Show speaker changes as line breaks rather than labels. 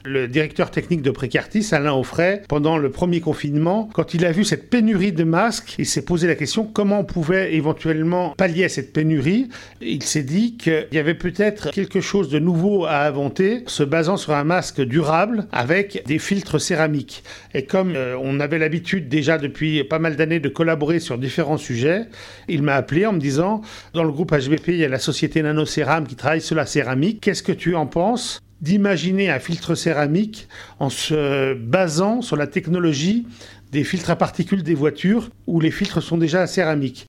Le directeur technique de Précartis, Alain Offray, pendant le premier confinement, quand il a vu cette pénurie de masques, il s'est posé la question comment on pouvait éventuellement pallier à cette pénurie. Il s'est dit qu'il y avait peut-être quelque chose de nouveau à inventer, se basant sur un masque durable avec des filtres céramiques. Et comme on avait l'habitude déjà depuis pas mal d'années de collaborer sur différents sujets, il m'a appelé en me disant dans le groupe HBP, il y a la société NanoCéram qui travaille sur la céramique. Qu'est-ce que tu en penses d'imaginer un filtre céramique en se basant sur la technologie des filtres à particules des voitures où les filtres sont déjà céramiques.